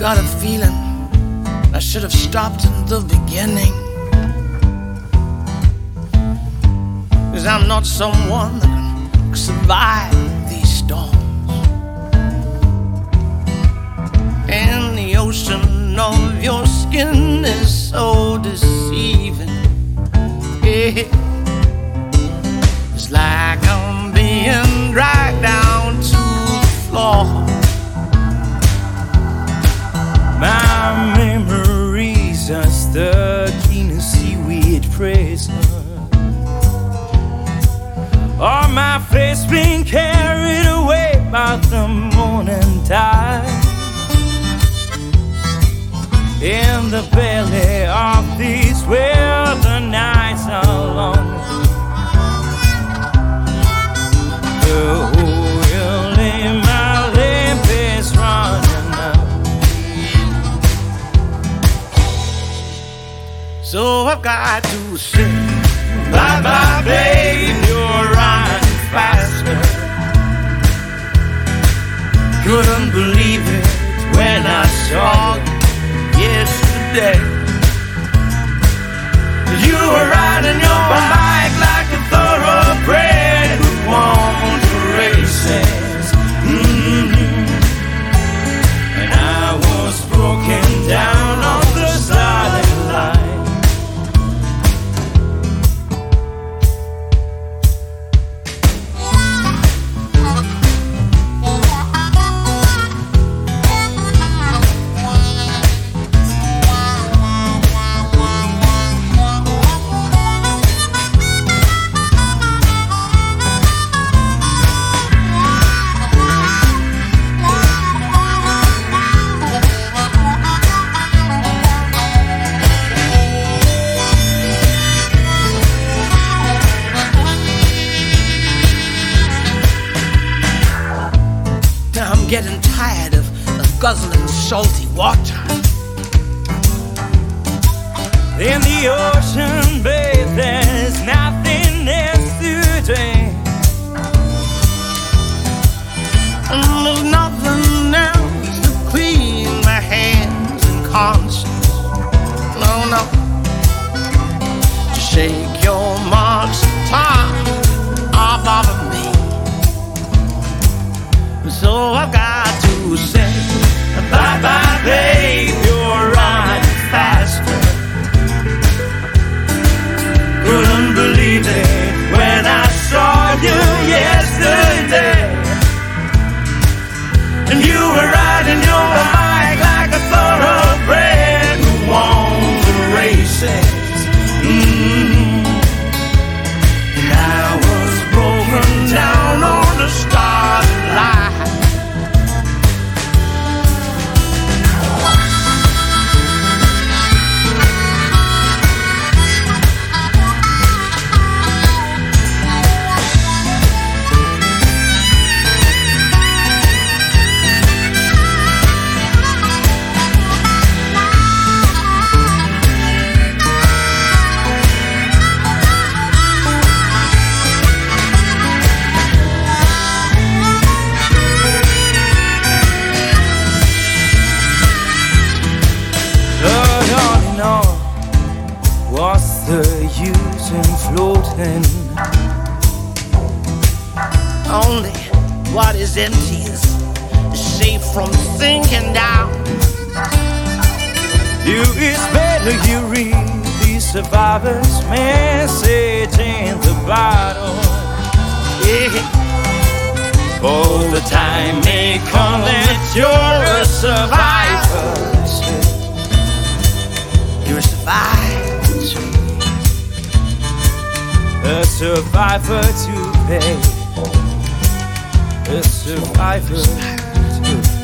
got a feeling I should have stopped in the beginning. 'Cause I'm not someone that can survive these storms. And the ocean of your skin is so deceiving. Yeah. It's like I'm being dragged down to the floor. My memories are stuck in a seaweed prison. All my face being carried away by the morning tide. In the belly of these where the nights are long. The oil in my lamp is running out. So I've got to say bye bye, babe, you're running faster. couldn't believe it when I saw you yesterday. You were riding your bike like a thoroughbred who won the races. And I was broken down on the starting line. Getting tired of guzzling salty water. In the ocean, babe, there's nothing else to drink. And there's nothing else to clean my hands and conscience. No, no. To shake your marks of time off of me. So I've got to say bye-bye, babe, you're riding faster. Couldn't believe it when I saw you yesterday. And you were riding your bike like a thoroughbred who won the races. And I was broken down on the starting line. What's the use in floating? Only what is empty is safe from sinking down. It's better you read the survivor's message in the bottle. Yeah. All the time may come that you're a survivor. You're a survivor. A survivor to pay. A survivor to pay.